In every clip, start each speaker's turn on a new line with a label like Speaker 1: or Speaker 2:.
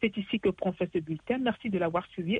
Speaker 1: C'est ici que prend fin ce bulletin. Merci de l'avoir suivi.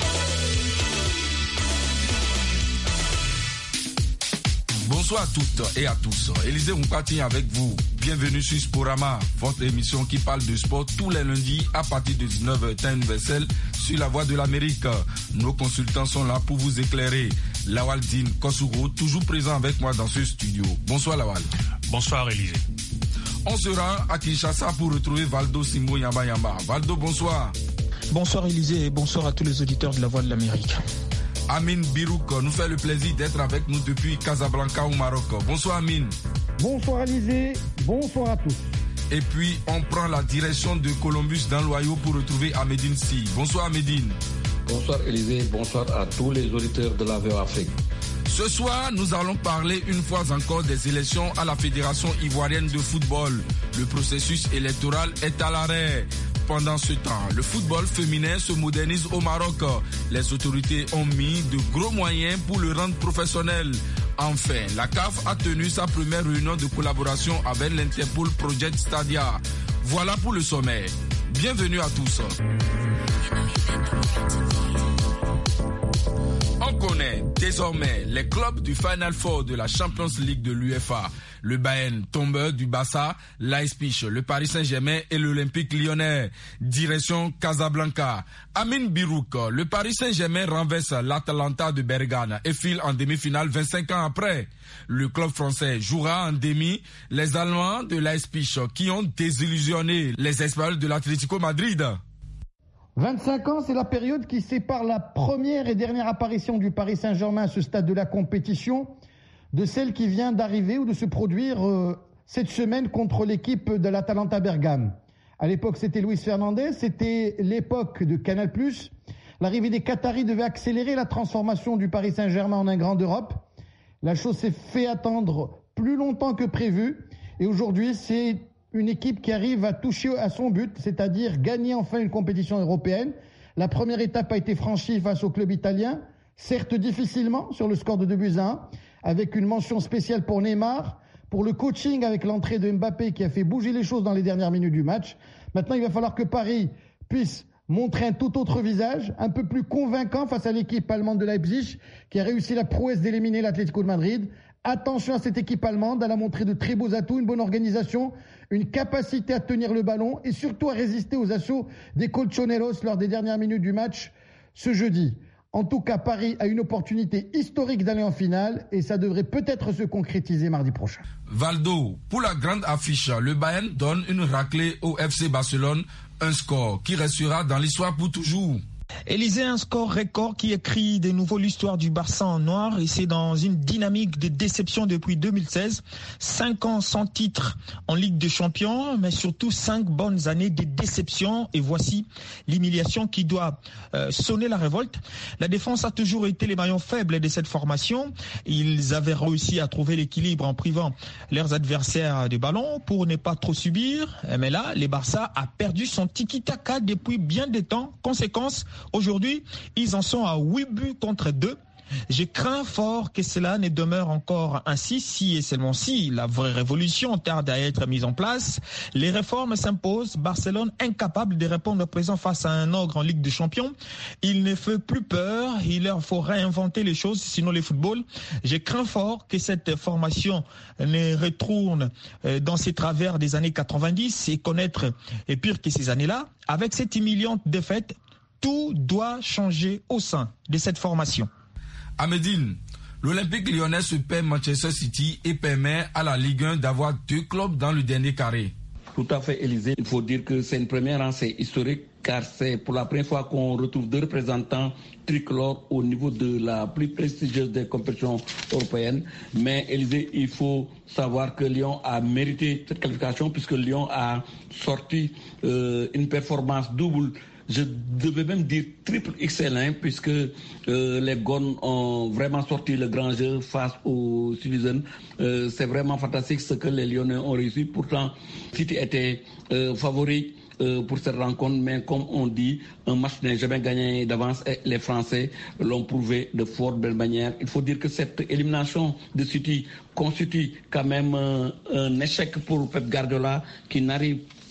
Speaker 2: Bonsoir à toutes et à tous. Élisée Moukati avec vous. Bienvenue sur Sporama, votre émission qui parle de sport tous les lundis à partir de 19h temps universel sur la Voix de l'Amérique. Nos consultants sont là pour vous éclairer. Lawal Din Kossouro, toujours présent avec moi dans ce studio. Bonsoir Lawal.
Speaker 3: Bonsoir Élisée.
Speaker 2: On se rend à Kinshasa pour retrouver Valdo Simbo Yamba Yamba. Valdo, bonsoir.
Speaker 4: Bonsoir Élisée et bonsoir à tous les auditeurs de la Voix de l'Amérique.
Speaker 2: Amine Birouk nous fait le plaisir d'être avec nous depuis Casablanca au Maroc. Bonsoir Amine.
Speaker 5: Bonsoir Élisée, bonsoir à tous.
Speaker 2: Et puis on prend la direction de Columbus dans l'Ohio pour retrouver Amédine Si. Bonsoir Amédine.
Speaker 6: Bonsoir Élisée, bonsoir à tous les auditeurs de la VOA Afrique.
Speaker 2: Ce soir, nous allons parler une fois encore des élections à la Fédération ivoirienne de football. Le processus électoral est à l'arrêt. Pendant ce temps, le football féminin se modernise au Maroc. Les autorités ont mis de gros moyens pour le rendre professionnel. Enfin, la CAF a tenu sa première réunion de collaboration avec l'Interpol Project Stadia. Voilà pour le sommet. Bienvenue à tous. On connaît désormais les clubs du Final Four de la Champions League de l'UEFA. Le Bayern, tombeur du Barça, l'Leipzig, le Paris Saint-Germain et l'Olympique Lyonnais. Direction Casablanca. Amine Birouk, le Paris Saint-Germain renverse l'Atalanta de Bergame et file en demi-finale 25 ans après. Le club français jouera en demi les Allemands de l'Leipzig qui ont désillusionné les Espagnols de l'Atlético Madrid.
Speaker 5: 25 ans, c'est la période qui sépare la première et dernière apparition du Paris Saint-Germain à ce stade de la compétition de celle qui vient d'arriver ou de se produire cette semaine contre l'équipe de l'Atalanta Bergame. À l'époque, c'était Luis Fernandez, c'était l'époque de Canal+. L'arrivée des Qataris devait accélérer la transformation du Paris Saint-Germain en un grand d'Europe. La chose s'est fait attendre plus longtemps que prévu et aujourd'hui, c'est une équipe qui arrive à toucher à son but, c'est-à-dire gagner enfin une compétition européenne. La première étape a été franchie face au club italien, certes difficilement sur le score de 2-1, avec une mention spéciale pour Neymar, pour le coaching avec l'entrée de Mbappé qui a fait bouger les choses dans les dernières minutes du match. Maintenant, il va falloir que Paris puisse montrer un tout autre visage, un peu plus convaincant face à l'équipe allemande de Leipzig qui a réussi la prouesse d'éliminer l'Atlético de Madrid. Attention à cette équipe allemande, elle a montré de très beaux atouts, une bonne organisation, une capacité à tenir le ballon et surtout à résister aux assauts des colchoneros lors des dernières minutes du match ce jeudi. En tout cas, Paris a une opportunité historique d'aller en finale et ça devrait peut-être se concrétiser mardi prochain.
Speaker 2: Valdo, pour la grande affiche, le Bayern donne une raclée au FC Barcelone, un score qui restera dans l'histoire pour toujours.
Speaker 4: Élisée, un score record qui écrit de nouveau l'histoire du Barça en noir et c'est dans une dynamique de déception depuis 2016. 5 ans sans titre en Ligue des Champions, mais surtout 5 bonnes années de déception et voici l'humiliation qui doit sonner la révolte. La défense a toujours été les maillons faibles de cette formation. Ils avaient réussi à trouver l'équilibre en privant leurs adversaires de ballon pour ne pas trop subir. Mais là, le Barça a perdu son tiki-taka depuis bien des temps. Conséquence, aujourd'hui, ils en sont à 8 buts contre 2. Je crains fort que cela ne demeure encore ainsi si et seulement si la vraie révolution tarde à être mise en place. Les réformes s'imposent. Barcelone incapable de répondre présent face à un ogre en Ligue des Champions. Il ne fait plus peur. Il leur faut réinventer les choses, sinon le football. Je crains fort que cette formation ne retourne dans ses travers des années 90 et connaître pire que ces années-là. Avec cette humiliante défaite, tout doit changer au sein de cette formation.
Speaker 2: Amédine, l'Olympique Lyonnais se paie Manchester City et permet à la Ligue 1 d'avoir 2 clubs dans le dernier carré.
Speaker 6: Tout à fait, Élisée. Il faut dire que c'est une première, c'est historique, car c'est pour la première fois qu'on retrouve 2 représentants tricolores au niveau de la plus prestigieuse des compétitions européennes. Mais Élisée, il faut savoir que Lyon a mérité cette qualification puisque Lyon a sorti une performance double. Je devais même dire triple excellent puisque les Gones ont vraiment sorti le grand jeu face aux Citizens. C'est vraiment fantastique ce que les Lyonnais ont réussi. Pourtant, City était favori pour cette rencontre, mais comme on dit, un match n'est jamais gagné d'avance et les Français l'ont prouvé de fort belle manière. Il faut dire que cette élimination de City constitue quand même un échec pour Pep Guardiola qui n'arrive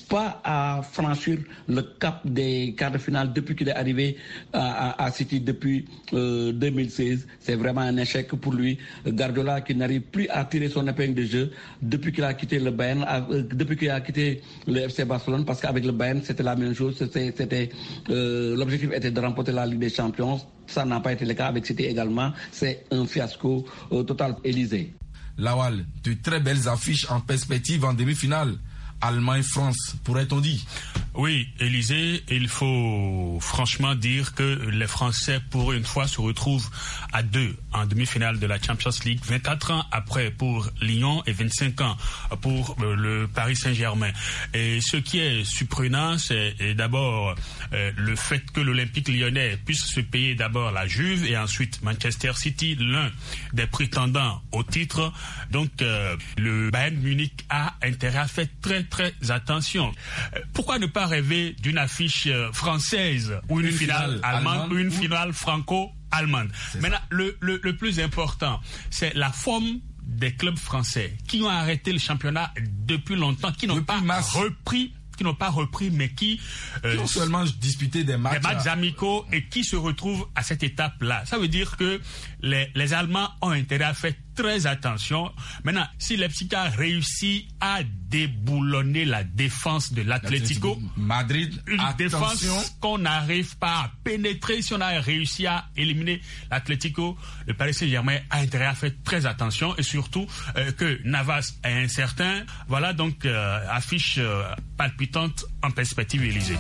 Speaker 6: pas à franchir le cap des quarts de finale depuis qu'il est arrivé à City depuis 2016. C'est vraiment un échec pour lui. Guardiola qui n'arrive plus à tirer son épingle de jeu depuis qu'il a quitté le Bayern, depuis qu'il a quitté le FC Barcelone, parce qu'avec le Bayern c'était la même chose. L'objectif était de remporter la Ligue des Champions. Ça n'a pas été le cas avec City également. C'est un fiasco total. Élysée.
Speaker 2: Lawal, de très belles affiches en perspective en demi-finale. Allemagne-France, pourrait-on dire?
Speaker 3: Oui, Élysée, il faut franchement dire que les Français, pour une fois, se retrouvent à 2 en demi-finale de la Champions League, 24 ans après pour Lyon et 25 ans pour le Paris Saint-Germain. Et ce qui est surprenant, c'est d'abord le fait que l'Olympique lyonnais puisse se payer d'abord la Juve et ensuite Manchester City, l'un des prétendants au titre. Donc, le Bayern Munich a intérêt à faire très attention. Pourquoi ne pas rêver d'une affiche française ou une finale allemande ou une finale franco-allemande? Maintenant, le plus important, c'est la forme des clubs français qui ont arrêté le championnat depuis longtemps, qui n'ont pas repris, mais qui
Speaker 2: ont seulement disputé des matchs
Speaker 3: amicaux et qui se retrouvent à cette étape-là. Ça veut dire que les Allemands ont intérêt à faire très attention. Maintenant, si Leipzig a réussi à déboulonner la défense de l'Atlético
Speaker 2: Madrid,
Speaker 3: une défense qu'on n'arrive pas à pénétrer, si on a réussi à éliminer l'Atlético, le Paris Saint-Germain a intérêt à faire très attention et surtout que Navas est incertain. Voilà donc affiche palpitante en perspective Élysée.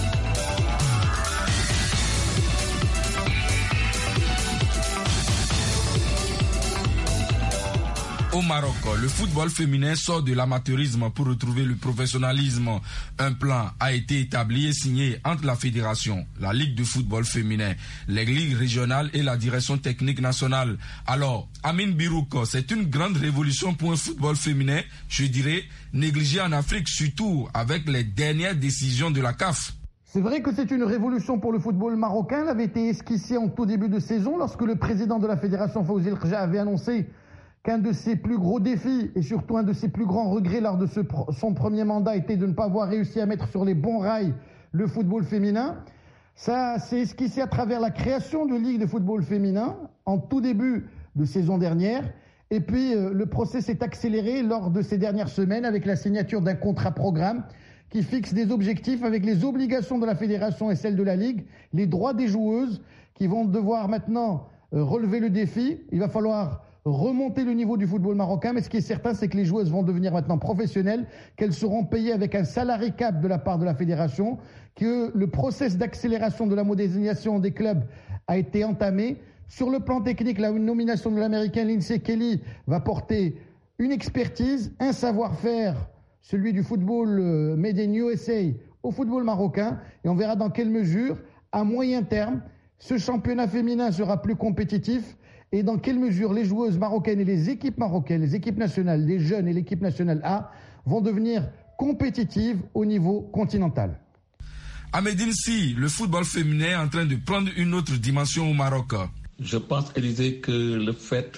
Speaker 2: Au Maroc, le football féminin sort de l'amateurisme pour retrouver le professionnalisme. Un plan a été établi et signé entre la fédération, la Ligue de football féminin, les ligues régionales et la direction technique nationale. Alors, Amine Birouk, c'est une grande révolution pour un football féminin, je dirais, négligé en Afrique, surtout avec les dernières décisions de la CAF.
Speaker 5: C'est vrai que c'est une révolution pour le football marocain. Elle avait été esquissée en tout début de saison lorsque le président de la fédération, Fawzi El Khaja, avait annoncé qu'un de ses plus gros défis et surtout un de ses plus grands regrets lors de son premier mandat était de ne pas avoir réussi à mettre sur les bons rails le football féminin. Ça s'est esquissé à travers la création de ligues de football féminin en tout début de saison dernière. Et puis le process s'est accéléré lors de ces dernières semaines avec la signature d'un contrat-programme qui fixe des objectifs avec les obligations de la fédération et celles de la ligue, les droits des joueuses qui vont devoir maintenant relever le défi. Il va falloir remonter le niveau du football marocain, mais ce qui est certain, c'est que les joueuses vont devenir maintenant professionnelles, qu'elles seront payées avec un salary cap de la part de la fédération, que le process d'accélération de la modernisation des clubs a été entamé. Sur le plan technique, la nomination de l'américain Lindsay Kelly va porter une expertise, un savoir-faire, celui du football made in USA au football marocain, et on verra dans quelle mesure, à moyen terme, ce championnat féminin sera plus compétitif et dans quelle mesure les joueuses marocaines et les équipes marocaines, les équipes nationales, les jeunes et l'équipe nationale A vont devenir compétitives au niveau continental.
Speaker 2: À Médine, si le football féminin est en train de prendre une autre dimension au Maroc.
Speaker 6: Je pense, Élysée, que le fait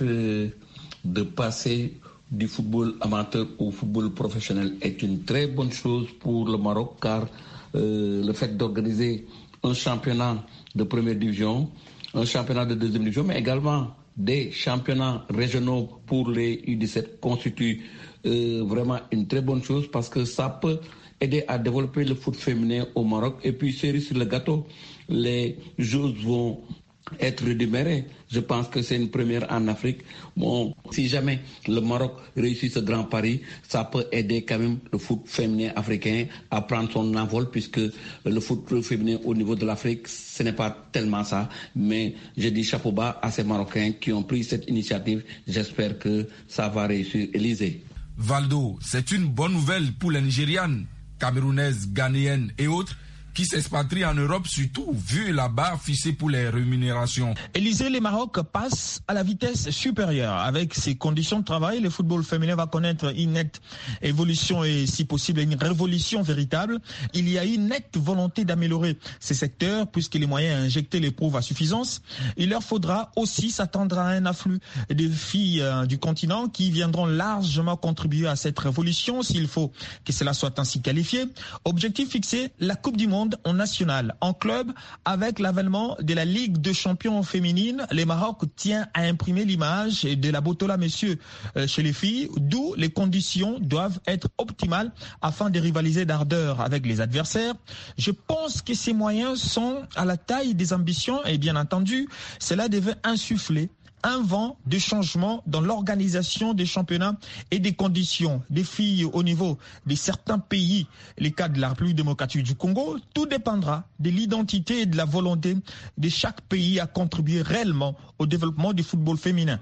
Speaker 6: de passer du football amateur au football professionnel est une très bonne chose pour le Maroc, car le fait d'organiser un championnat de première division, un championnat de deuxième division, mais également des championnats régionaux pour les U17 constitue vraiment une très bonne chose parce que ça peut aider à développer le foot féminin au Maroc. Et puis, cerise sur le gâteau, les joueurs vont être rémunérés. Je pense que c'est une première en Afrique. Bon, si jamais le Maroc réussit ce grand pari, ça peut aider quand même le foot féminin africain à prendre son envol, puisque le foot féminin au niveau de l'Afrique, ce n'est pas tellement ça. Mais je dis chapeau bas à ces Marocains qui ont pris cette initiative. J'espère que ça va réussir. Élysée.
Speaker 2: Valdo, c'est une bonne nouvelle pour les Nigérianes, Camerounaises, Ghanéennes et autres qui s'expatrient en Europe, surtout vu la barre fixée pour les rémunérations.
Speaker 4: Élysée, le Maroc passe à la vitesse supérieure. Avec ses conditions de travail, le football féminin va connaître une nette évolution et si possible une révolution véritable. Il y a une nette volonté d'améliorer ces secteurs puisque les moyens injectés les prouvent à suffisance. Il leur faudra aussi s'attendre à un afflux de filles du continent qui viendront largement contribuer à cette révolution s'il faut que cela soit ainsi qualifié. Objectif fixé, la Coupe du Monde en national. En club, avec l'avènement de la Ligue de champions féminine, le Maroc tient à imprimer l'image de la Botola messieurs chez les filles, d'où les conditions doivent être optimales afin de rivaliser d'ardeur avec les adversaires. Je pense que ces moyens sont à la taille des ambitions et bien entendu, cela devait insuffler un vent de changement dans l'organisation des championnats et des conditions des filles au niveau de certains pays, les cas de la République démocratique du Congo. Tout dépendra de l'identité et de la volonté de chaque pays à contribuer réellement au développement du football féminin.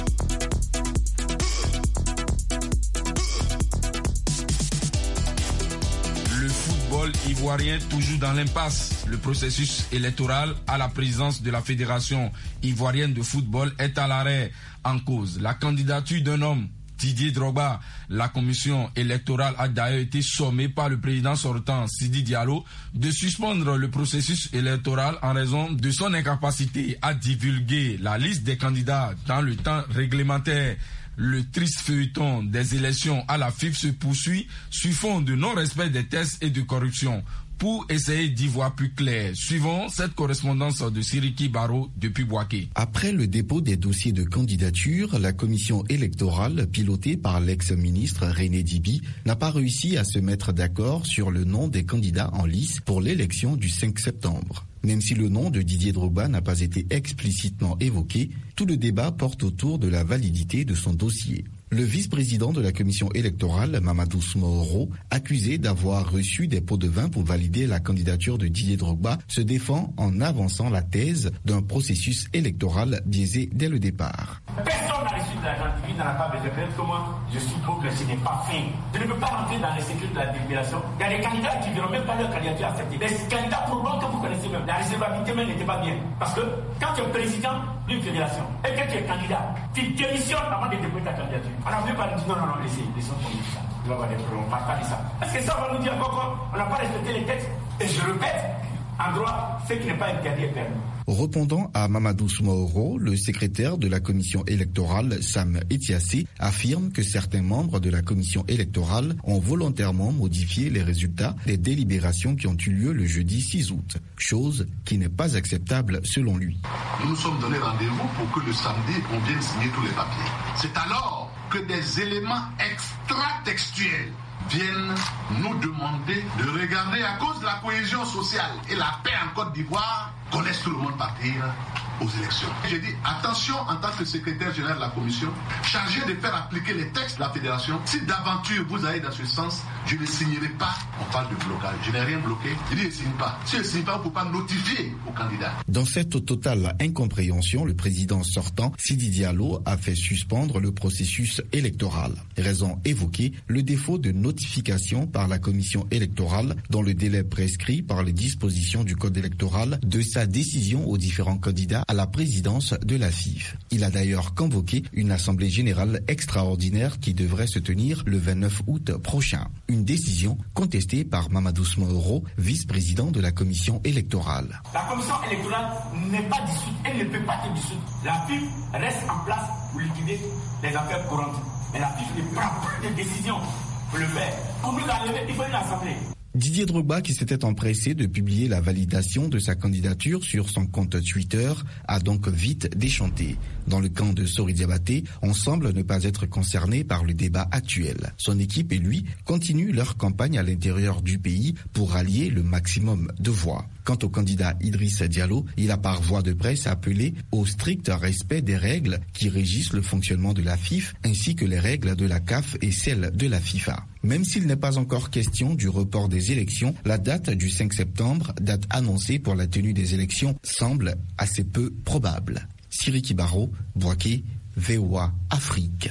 Speaker 2: Ivoirien toujours dans l'impasse. Le processus électoral à la présidence de la Fédération ivoirienne de football est à l'arrêt. En cause, la candidature d'un homme, Didier Drogba. La commission électorale a d'ailleurs été sommée par le président sortant, Sidi Diallo, de suspendre le processus électoral en raison de son incapacité à divulguer la liste des candidats dans le temps réglementaire. Le triste feuilleton des élections à la FIFA se poursuit sur fond de non-respect des tests et de corruption. Pour essayer d'y voir plus clair, suivons cette correspondance de Siriki Baro depuis Bouaké.
Speaker 7: Après le dépôt des dossiers de candidature, la commission électorale, pilotée par l'ex-ministre René Dibi, n'a pas réussi à se mettre d'accord sur le nom des candidats en lice pour l'élection du 5 septembre. Même si le nom de Didier Drogba n'a pas été explicitement évoqué, tout le débat porte autour de la validité de son dossier. Le vice-président de la commission électorale, Mamadou Smooro, accusé d'avoir reçu des pots de vin pour valider la candidature de Didier Drogba, se défend en avançant la thèse d'un processus électoral biaisé dès le départ.
Speaker 8: Personne n'a reçu de l'argent divin, n'en a pas besoin. Comment je suppose que ce n'est pas fait. Je ne peux pas rentrer dans les secrets de la délibération. Il y a des candidats qui ne verront même pas leur candidature acceptée. Des candidats probants que vous connaissez même. La recevabilité même n'était pas bien. Parce que quand tu es président d'une fédération et que tu es candidat, tu démissionnes avant de déposer ta candidature. Alors, on ne peut pas nous dire non, laissons tomber ça. On ne parle pas de ça. Parce que ça, on va nous dire encore qu'on n'a pas respecté les textes. Et je répète, en droit, ce qui n'est pas interdit est permis.
Speaker 7: Répondant à Mamadou Smooro, le secrétaire de la commission électorale, Sam Etiassé, affirme que certains membres de la commission électorale ont volontairement modifié les résultats des délibérations qui ont eu lieu le jeudi 6 août, chose qui n'est pas acceptable selon lui.
Speaker 9: Nous nous sommes donné rendez-vous pour que le samedi, on vienne signer tous les papiers. C'est alors que des éléments extra-textuels viennent nous demander de regarder à cause de la cohésion sociale et la paix en Côte d'Ivoire qu'on laisse tout le monde partir aux élections. J'ai dit attention en tant que secrétaire général de la commission, chargé de faire appliquer les textes de la fédération. Si d'aventure vous allez dans ce sens, je ne signerai pas. On parle de blocage. Je n'ai rien bloqué. Je dis je ne signe pas. Si je ne signe pas, vous ne pouvez pas notifier aux candidats.
Speaker 7: Dans cette totale incompréhension, le président sortant, Sidi Diallo, a fait suspendre le processus électoral. Raison évoquée, le défaut de notification par la commission électorale dans le délai prescrit par les dispositions du code électoral de sa décision aux différents candidats à la présidence de la FIFA. Il a d'ailleurs convoqué une assemblée générale extraordinaire qui devrait se tenir le 29 août prochain. Une décision contestée par Mamadou Smooro, vice-président de la commission électorale.
Speaker 8: La commission électorale n'est pas dissoute, elle ne peut pas être dissoute. La FIFA reste en place pour liquider les affaires courantes. Mais la FIFA ne prend pas de décision pour le faire. Pour nous enlever, il faut une assemblée.
Speaker 7: Didier Drogba, qui s'était empressé de publier la validation de sa candidature sur son compte Twitter, a donc vite déchanté. Dans le camp de Sori Diabaté, on semble ne pas être concerné par le débat actuel. Son équipe et lui continuent leur campagne à l'intérieur du pays pour rallier le maximum de voix. Quant au candidat Idriss Diallo, il a par voie de presse appelé au strict respect des règles qui régissent le fonctionnement de la FIFA ainsi que les règles de la CAF et celles de la FIFA. Même s'il n'est pas encore question du report des élections, la date du 5 septembre, date annoncée pour la tenue des élections, semble assez peu probable. Siriki Baro, Bouaké, VOA Afrique.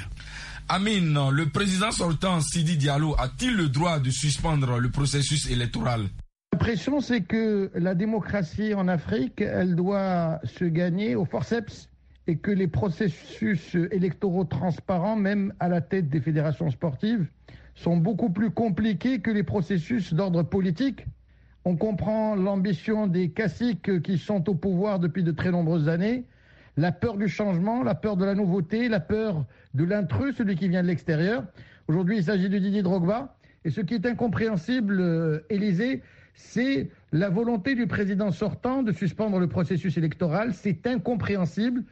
Speaker 2: Amine, le président sortant Sidi Diallo a-t-il le droit de suspendre le processus électoral?
Speaker 5: L'impression, c'est que la démocratie en Afrique, elle doit se gagner au forceps et que les processus électoraux transparents, même à la tête des fédérations sportives, sont beaucoup plus compliqués que les processus d'ordre politique. On comprend l'ambition des caciques qui sont au pouvoir depuis de très nombreuses années, la peur du changement, la peur de la nouveauté, la peur de l'intrus, celui qui vient de l'extérieur. Aujourd'hui, il s'agit de Didier Drogba. Et ce qui est incompréhensible, Élysée, c'est la volonté du président sortant de suspendre le processus électoral. C'est incompréhensible.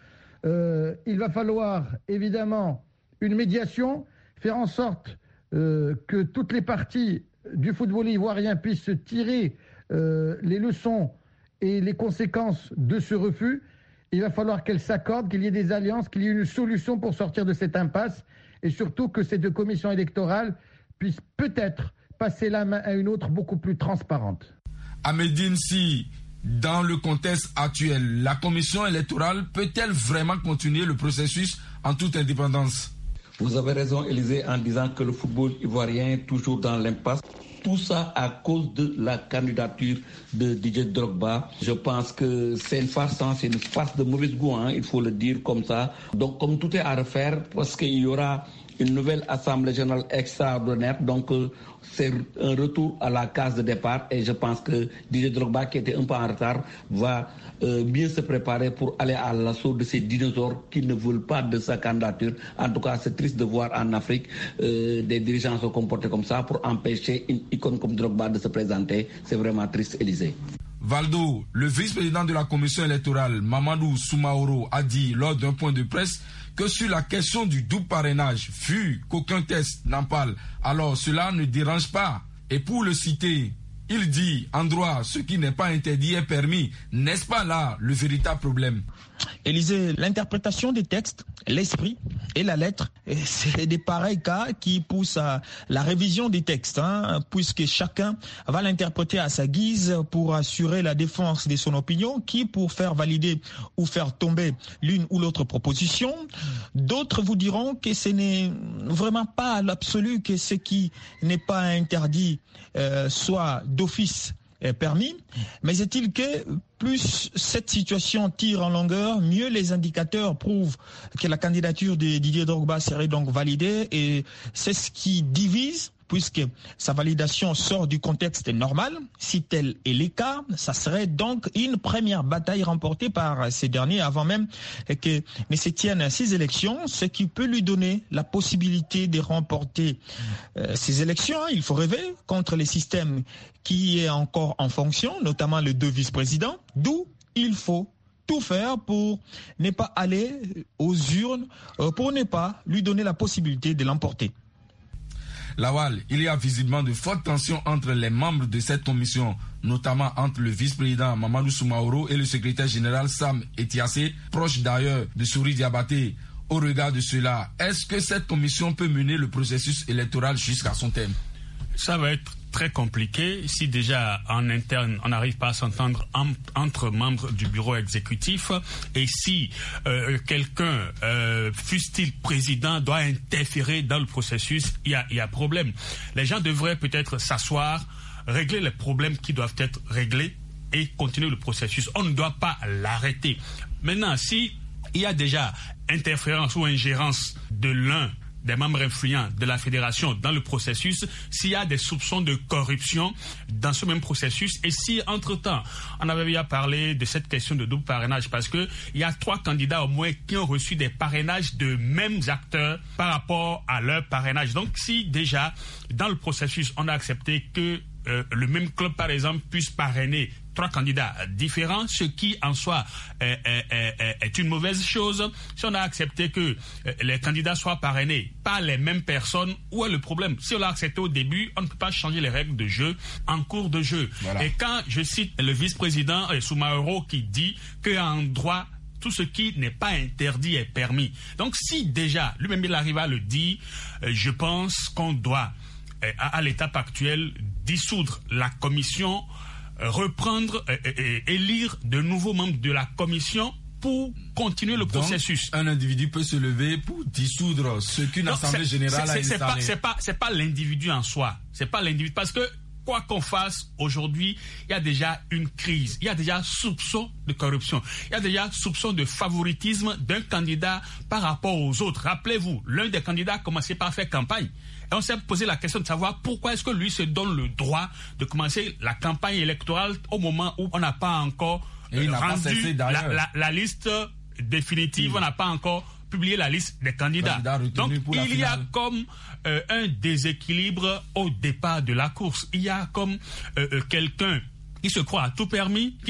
Speaker 5: Il va falloir évidemment une médiation, faire en sorte que toutes les parties du football ivoirien puissent tirer les leçons et les conséquences de ce refus. Il va falloir qu'elles s'accordent, qu'il y ait des alliances, qu'il y ait une solution pour sortir de cette impasse et surtout que cette commission électorale puisse peut-être passer la main à une autre beaucoup plus transparente.
Speaker 2: À Médine, si dans le contexte actuel, la commission électorale peut-elle vraiment continuer le processus en toute indépendance?
Speaker 6: Vous avez raison, Élysée, en disant que le football ivoirien est toujours dans l'impasse. Tout ça à cause de la candidature de Didier Drogba. Je pense que c'est une farce, c'est une farce de mauvais goût, il faut le dire comme ça. Donc comme tout est à refaire, parce qu'il y aura une nouvelle assemblée générale extraordinaire, donc c'est un retour à la case de départ et je pense que Didier Drogba, qui était un peu en retard, va bien se préparer pour aller à l'assaut de ces dinosaures qui ne veulent pas de sa candidature. En tout cas, c'est triste de voir en Afrique des dirigeants se comporter comme ça pour empêcher une icône comme Drogba de se présenter. C'est vraiment triste, Élysée.
Speaker 2: Valdo, le vice-président de la commission électorale, Mamadou Soumaoro, a dit lors d'un point de presse que sur la question du double parrainage, vu qu'aucun test n'en parle, alors cela ne dérange pas. Et pour le citer, il dit en droit, ce qui n'est pas interdit est permis. N'est-ce pas là le véritable problème?
Speaker 4: Élysée, l'interprétation des textes, l'esprit et la lettre, c'est des pareils cas qui poussent à la révision des textes, puisque chacun va l'interpréter à sa guise pour assurer la défense de son opinion, qui pour faire valider ou faire tomber l'une ou l'autre proposition. D'autres vous diront que ce n'est vraiment pas à l'absolu que ce qui n'est pas interdit soit d'office permis, mais est-il que plus cette situation tire en longueur, mieux les indicateurs prouvent que la candidature de Didier Drogba serait donc validée, et c'est ce qui divise, puisque sa validation sort du contexte normal. Si tel est le cas, ça serait donc une première bataille remportée par ces derniers avant même que ne se tiennent ces élections, ce qui peut lui donner la possibilité de remporter ces élections. Il faut rêver contre les systèmes qui est encore en fonction, notamment les deux vice-présidents, d'où il faut tout faire pour ne pas aller aux urnes, pour ne pas lui donner la possibilité de l'emporter.
Speaker 2: Lawal, il y a visiblement de fortes tensions entre les membres de cette commission, notamment entre le vice-président Mamadou Soumaoro et le secrétaire général Sam Etiassé, proche d'ailleurs de Souri Diabaté. Au regard de cela, est-ce que cette commission peut mener le processus électoral jusqu'à son terme?
Speaker 3: Ça va être très compliqué si déjà en interne on n'arrive pas à s'entendre entre membres du bureau exécutif, et si quelqu'un, fût-il président, doit interférer dans le processus, il y a problème. Les gens devraient peut-être s'asseoir, régler les problèmes qui doivent être réglés et continuer le processus. On ne doit pas l'arrêter. Maintenant, si il y a déjà interférence ou ingérence de l'un des membres influents de la fédération dans le processus, s'il y a des soupçons de corruption dans ce même processus, et si entre-temps on avait bien parlé de cette question de double parrainage, parce que il y a 3 candidats au moins qui ont reçu des parrainages de mêmes acteurs par rapport à leur parrainage. Donc si déjà dans le processus on a accepté que le même club par exemple puisse parrainer 3 candidats différents, ce qui en soi est une mauvaise chose. Si on a accepté que les candidats soient parrainés par les mêmes personnes, où est le problème? Si on l'a accepté au début, on ne peut pas changer les règles de jeu en cours de jeu. Voilà. Et quand je cite le vice-président Soumaoro qui dit qu'en droit, tout ce qui n'est pas interdit est permis. Donc si déjà lui-même il arrive à le dire, je pense qu'on doit à l'étape actuelle dissoudre la commission, reprendre et élire de nouveaux membres de la commission pour continuer le processus.
Speaker 2: Un individu peut se lever pour dissoudre ce qu'une assemblée générale a installé.
Speaker 3: C'est pas l'individu en soi. C'est pas l'individu, parce que quoi qu'on fasse, aujourd'hui, il y a déjà une crise. Il y a déjà soupçon de corruption. Il y a déjà soupçon de favoritisme d'un candidat par rapport aux autres. Rappelez-vous, l'un des candidats a commencé par faire campagne. Et on s'est posé la question de savoir pourquoi est-ce que lui se donne le droit de commencer la campagne électorale au moment où on n'a pas encore rendu la liste définitive, on n'a pas encore publié la liste des candidats. Donc il y a comme un déséquilibre au départ de la course. Il y a comme quelqu'un qui se croit à tout permis,